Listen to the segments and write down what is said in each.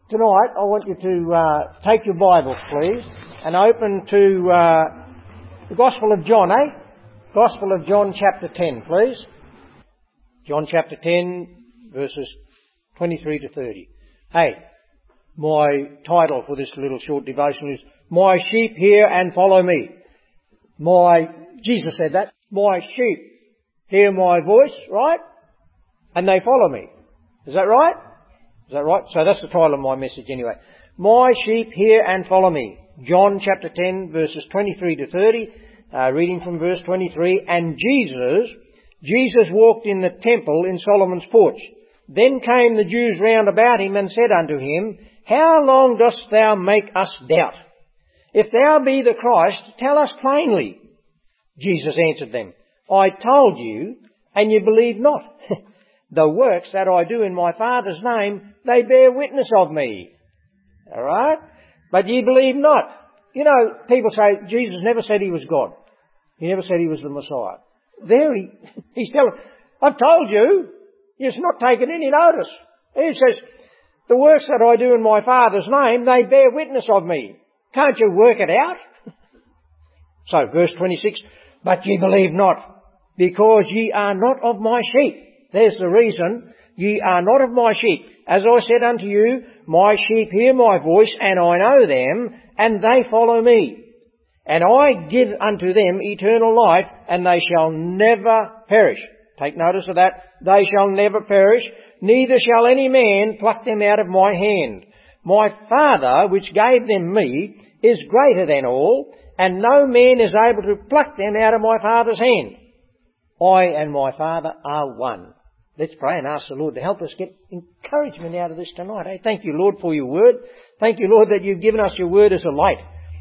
Tonight I want you to take your Bibles, please, and open to the Gospel of John, Gospel of John chapter 10, please. John chapter 10, verses 23 to 30. Hey, my title for this little short devotion is, My sheep hear and follow me. Jesus said that. My sheep hear my voice, right? And they follow me. Is that right? Is that right? So that's the title of my message anyway. My sheep hear and follow me. John chapter 10 verses 23 to 30, reading from verse 23. And Jesus walked in the temple in Solomon's porch. Then came the Jews round about him and said unto him, How long dost thou make us doubt? If thou be the Christ, tell us plainly. Jesus answered them, I told you, and you believe not. The works that I do in my Father's name, they bear witness of me. Alright? But ye believe not. You know, people say Jesus never said he was God. He never said he was the Messiah. There he's telling, I've told you, you're not taking any notice. He says, the works that I do in my Father's name, they bear witness of me. Can't you work it out? So, verse 26, But ye believe not, because ye are not of my sheep. There's the reason. Ye are not of my sheep. As I said unto you, my sheep hear my voice, and I know them, and they follow me. And I give unto them eternal life, and they shall never perish. Take notice of that. They shall never perish, neither shall any man pluck them out of my hand. My Father, which gave them me, is greater than all, and no man is able to pluck them out of my Father's hand. I and my Father are one. Let's pray and ask the Lord to help us get encouragement out of this tonight. Thank you, Lord, for your word. Thank you, Lord, that you've given us your word as a light.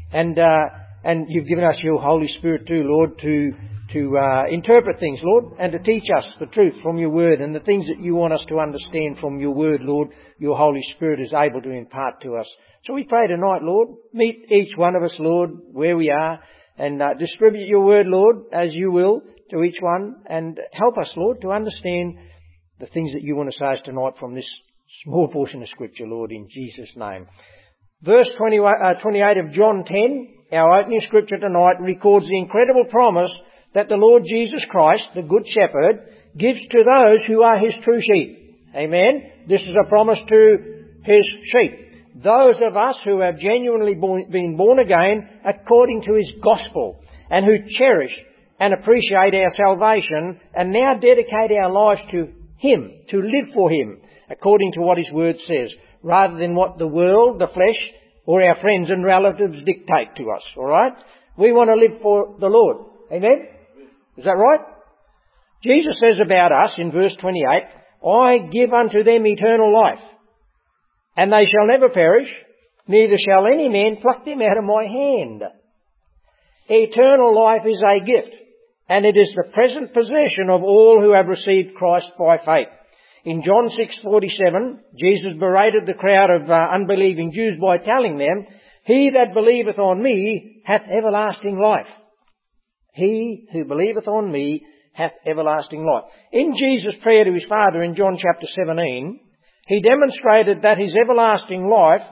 And you've given us your Holy Spirit too, Lord, to interpret things, Lord, and to teach us the truth from your word and the things that you want us to understand from your word, Lord. Your Holy Spirit is able to impart to us. So we pray tonight, Lord, meet each one of us, Lord, where we are, and distribute your word, Lord, as you will to each one, and help us, Lord, to understand the things that you want to say us tonight from this small portion of Scripture, Lord, in Jesus' name. Verse 28 of John 10, our opening Scripture tonight, records the incredible promise that the Lord Jesus Christ, the Good Shepherd, gives to those who are His true sheep. Amen? This is a promise to His sheep. Those of us who have genuinely been born again according to His gospel, and who cherish and appreciate our salvation, and now dedicate our lives to Him, to live for Him, according to what His Word says, rather than what the world, the flesh, or our friends and relatives dictate to us, alright? We want to live for the Lord. Amen? Is that right? Jesus says about us in verse 28, I give unto them eternal life, and they shall never perish, neither shall any man pluck them out of my hand. Eternal life is a gift, and it is the present possession of all who have received Christ by faith. In John 6:47, Jesus berated the crowd of unbelieving Jews by telling them, He that believeth on me hath everlasting life. He who believeth on me hath everlasting life. In Jesus' prayer to His Father in John chapter 17, He demonstrated that this everlasting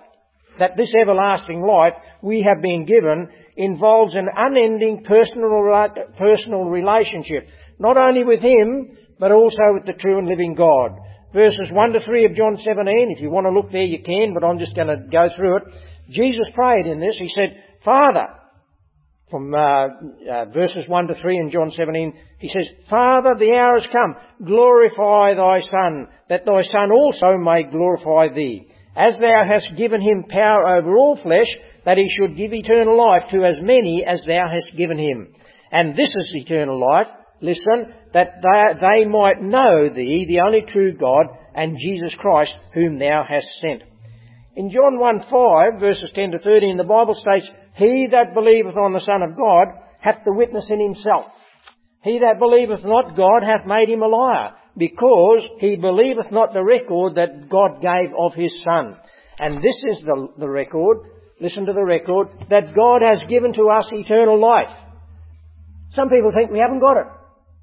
life we have been given involves an unending personal relationship, not only with Him, but also with the true and living God. Verses 1 to 3 of John 17, if you want to look there you can, but I'm just going to go through it. Jesus prayed in this, He said, Father, from verses 1 to 3 in John 17, He says, Father, the hour has come, glorify Thy Son, that Thy Son also may glorify Thee, as Thou hast given Him power over all flesh, that He should give eternal life to as many as Thou hast given Him. And this is eternal life, listen, that they might know Thee, the only true God, and Jesus Christ, whom Thou hast sent. In John 1:5, verses 10 to 13, the Bible states, He that believeth on the Son of God hath the witness in himself. He that believeth not God hath made him a liar, because he believeth not the record that God gave of His Son. And this is the record, listen to the record, that God has given to us eternal life. Some people think we haven't got it.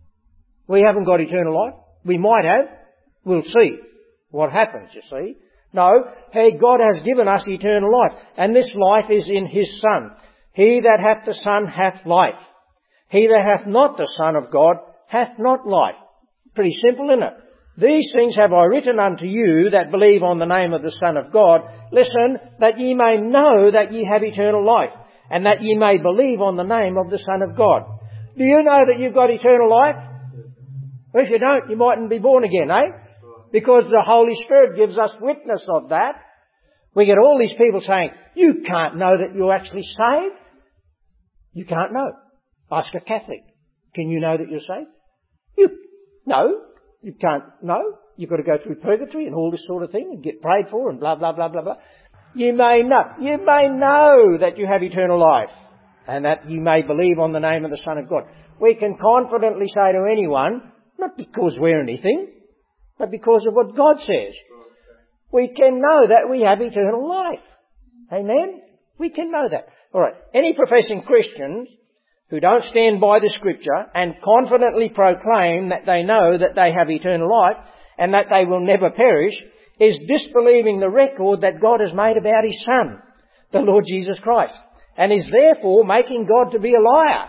We haven't got eternal life. We might have. We'll see what happens, you see. No, hey, God has given us eternal life, and this life is in His Son. He that hath the Son hath life. He that hath not the Son of God hath not life. Pretty simple, isn't it? These things have I written unto you that believe on the name of the Son of God. Listen, that ye may know that ye have eternal life, and that ye may believe on the name of the Son of God. Do you know that you've got eternal life? Well, if you don't, you mightn't be born again, eh? Because the Holy Spirit gives us witness of that. We get all these people saying, you can't know that you're actually saved. You can't know. Ask a Catholic. Can you know that you're saved? No, you can't know. You've got to go through purgatory and all this sort of thing and get prayed for and blah, blah, blah, blah, blah. You may know that you have eternal life and that you may believe on the name of the Son of God. We can confidently say to anyone, not because we're anything, but because of what God says. We can know that we have eternal life. Amen? We can know that. Alright, any professing Christians who don't stand by the Scripture and confidently proclaim that they know that they have eternal life and that they will never perish is disbelieving the record that God has made about His Son, the Lord Jesus Christ, and is therefore making God to be a liar.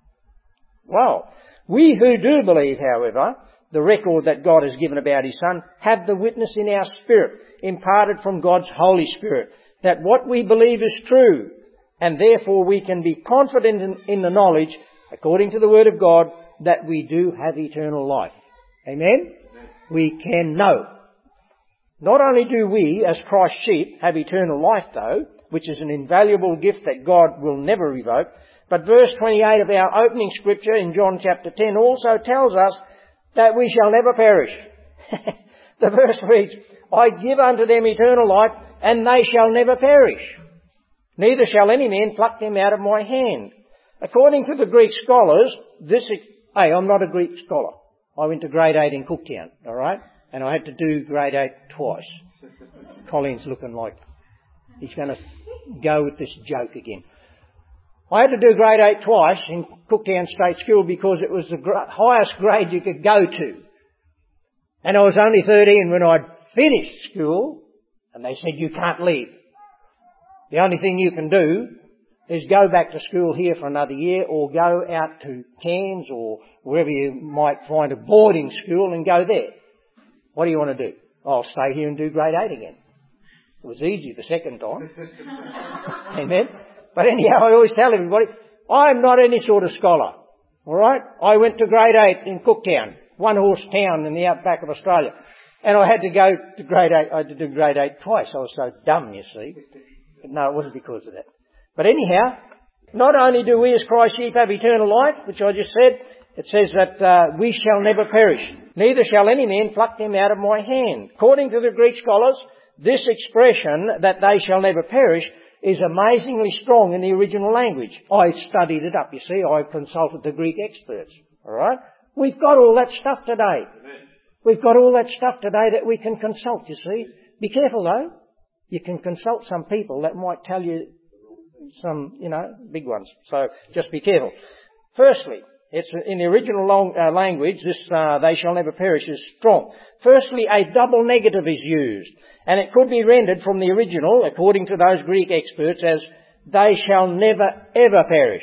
Well, we who do believe, however, the record that God has given about His Son, have the witness in our spirit, imparted from God's Holy Spirit, that what we believe is true, and therefore we can be confident in the knowledge, according to the Word of God, that we do have eternal life. Amen? We can know. Not only do we, as Christ's sheep, have eternal life though, which is an invaluable gift that God will never revoke, but verse 28 of our opening scripture in John chapter 10 also tells us that we shall never perish. The verse reads, I give unto them eternal life, and they shall never perish. Neither shall any man pluck them out of my hand. According to the Greek scholars, I'm not a Greek scholar. I went to grade 8 in Cooktown, alright? And I had to do grade 8 twice. Colin's looking like he's going to go with this joke again. I had to do grade 8 twice in Cooktown State School because it was the highest grade you could go to. And I was only 13 when I'd finished school, and they said, you can't leave. The only thing you can do is go back to school here for another year, or go out to Cairns or wherever you might find a boarding school and go there. What do you want to do? I'll stay here and do grade 8 again. It was easy the second time. Amen. But anyhow, I always tell everybody, I'm not any sort of scholar. Alright? I went to grade 8 in Cooktown, one-horse town in the outback of Australia. And I had to go to grade 8, I had to do grade 8 twice. I was so dumb, you see. But no, it wasn't because of that. But anyhow, not only do we as Christ's sheep have eternal life, which I just said, it says that we shall never perish. Neither shall any man pluck them out of my hand. According to the Greek scholars, this expression, that they shall never perish, is amazingly strong in the original language. I studied it up, you see. I consulted the Greek experts. Alright? We've got all that stuff today. We've got all that stuff today that we can consult, you see. Be careful though. You can consult some people that might tell you some, big ones. So just be careful. Firstly, it's in the original language, this they shall never perish is strong. Firstly, a double negative is used. And it could be rendered from the original, according to those Greek experts, as they shall never ever perish.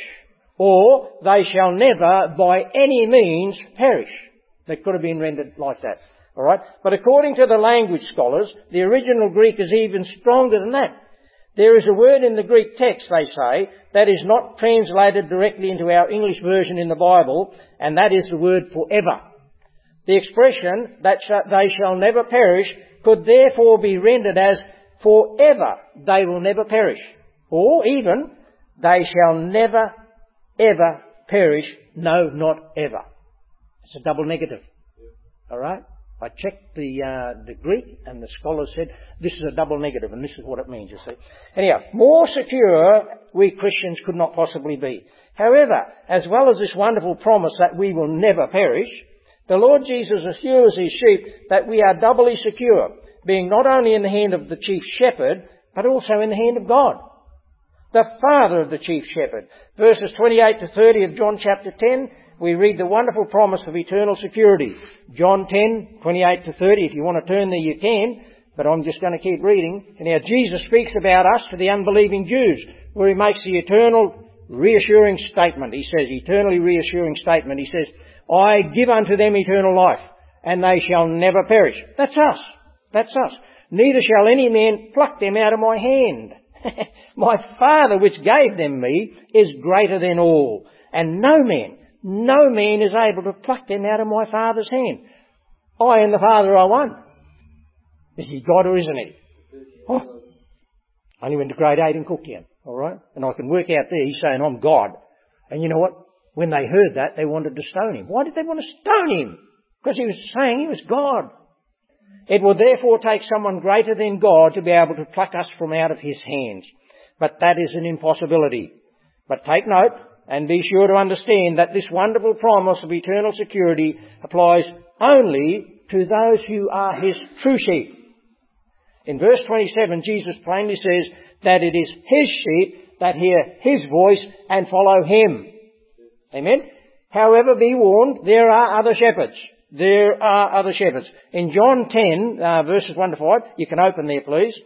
Or they shall never by any means perish. That could have been rendered like that. Alright? But according to the language scholars, the original Greek is even stronger than that. There is a word in the Greek text, they say, that is not translated directly into our English version in the Bible, and that is the word forever. The expression that they shall never perish could therefore be rendered as forever they will never perish. Or even, they shall never ever perish, no, not ever. It's a double negative. Alright? I checked the Greek, and the scholars said this is a double negative, and this is what it means, you see. Anyhow, more secure we Christians could not possibly be. However, as well as this wonderful promise that we will never perish, the Lord Jesus assures His sheep that we are doubly secure, being not only in the hand of the chief shepherd, but also in the hand of God, the Father of the chief shepherd. Verses 28 to 30 of John chapter 10, we read the wonderful promise of eternal security. John 10, 28 to 30, if you want to turn there you can. But I'm just going to keep reading. And now Jesus speaks about us to the unbelieving Jews, where he makes the eternal reassuring statement. He says, eternally reassuring statement. He says, I give unto them eternal life, and they shall never perish. That's us. That's us. Neither shall any man pluck them out of my hand. My Father which gave them me is greater than all, and no man is able to pluck them out of my Father's hand. I and the Father are one. Is he God or isn't he? Oh, I only went to grade 8 in Cooktown, alright? And I can work out there, he's saying I'm God. And you know what? When they heard that, they wanted to stone him. Why did they want to stone him? Because he was saying he was God. It will therefore take someone greater than God to be able to pluck us from out of his hands. But that is an impossibility. But take note and be sure to understand that this wonderful promise of eternal security applies only to those who are his true sheep. In verse 27, Jesus plainly says that it is his sheep that hear his voice and follow him. Amen? However, be warned, there are other shepherds. There are other shepherds. In John 10, verses 1 to 5, you can open there, please.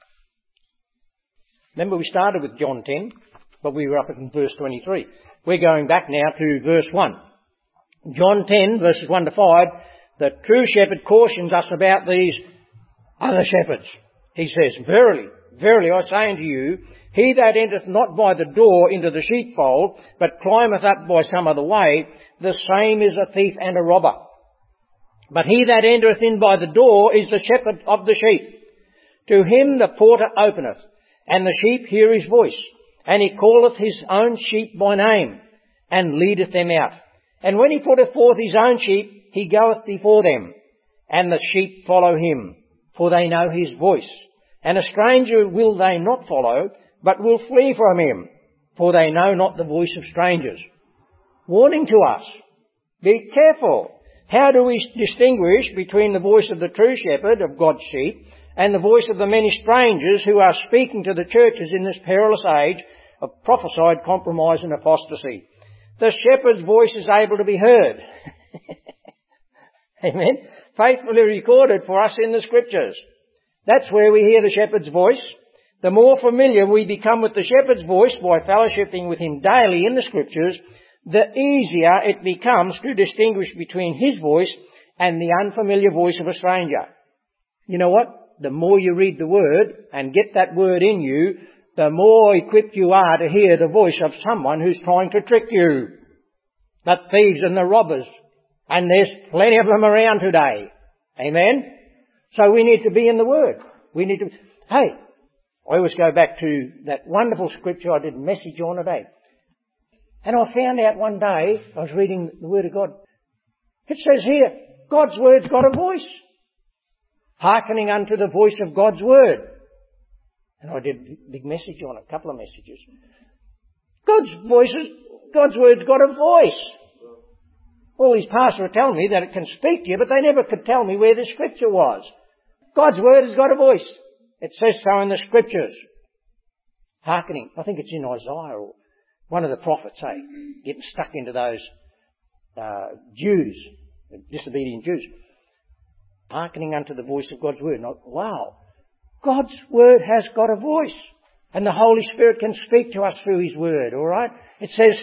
Remember, we started with John 10, but we were up in verse 23. We're going back now to verse 1. John 10, verses 1 to 5, the true shepherd cautions us about these other shepherds. He says, Verily, verily, I say unto you, he that entereth not by the door into the sheepfold, but climbeth up by some other way, the same is a thief and a robber. But he that entereth in by the door is the shepherd of the sheep. To him the porter openeth, and the sheep hear his voice, and he calleth his own sheep by name, and leadeth them out. And when he putteth forth his own sheep, he goeth before them, and the sheep follow him, for they know his voice. And a stranger will they not follow, but will flee from him, for they know not the voice of strangers. Warning to us, be careful. How do we distinguish between the voice of the true shepherd of God's sheep and the voice of the many strangers who are speaking to the churches in this perilous age of prophesied compromise and apostasy? The shepherd's voice is able to be heard. Amen. Faithfully recorded for us in the scriptures. That's where we hear the shepherd's voice. The more familiar we become with the shepherd's voice by fellowshipping with him daily in the scriptures, the easier it becomes to distinguish between his voice and the unfamiliar voice of a stranger. You know what? The more you read the word and get that word in you, the more equipped you are to hear the voice of someone who's trying to trick you. The thieves and the robbers. And there's plenty of them around today. Amen? So we need to be in the word. We need to... Hey, I always go back to that wonderful scripture I did a message on today. And I found out one day, I was reading the Word of God, it says here, God's Word's got a voice. Hearkening unto the voice of God's Word. And I did a big message on it, a couple of messages. God's Word's got a voice. All these pastors are telling me that it can speak to you, but they never could tell me where the scripture was. God's Word has got a voice. It says so in the scriptures. Hearkening. I think it's in Isaiah or one of the prophets, getting stuck into those Jews, disobedient Jews. Hearkening unto the voice of God's Word. Wow. God's Word has got a voice. And the Holy Spirit can speak to us through His Word, alright? It says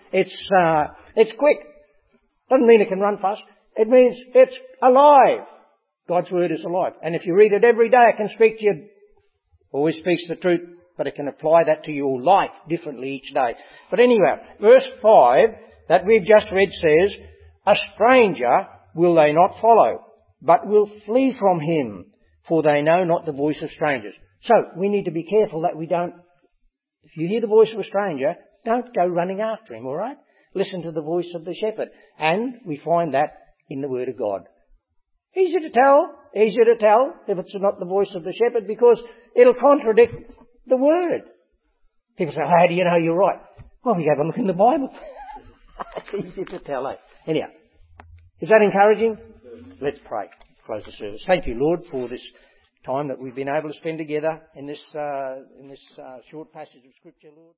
it's quick. Doesn't mean it can run fast. It means it's alive. God's Word is alive. And if you read it every day, it can speak to you. Always speaks the truth, but it can apply that to your life differently each day. But anyway, verse 5 that we've just read says, A stranger will they not follow, but will flee from him, for they know not the voice of strangers. So, we need to be careful that we don't, if you hear the voice of a stranger, don't go running after him, alright? Listen to the voice of the shepherd. And we find that in the Word of God. Easy to tell if it's not the voice of the shepherd, because it'll contradict the Word. People say, how do you know you're right? Well, we have a look in the Bible. It's easy to tell, eh? Anyhow, is that encouraging? Let's pray. Close the service. Thank you, Lord, for this time that we've been able to spend together in this short passage of Scripture, Lord.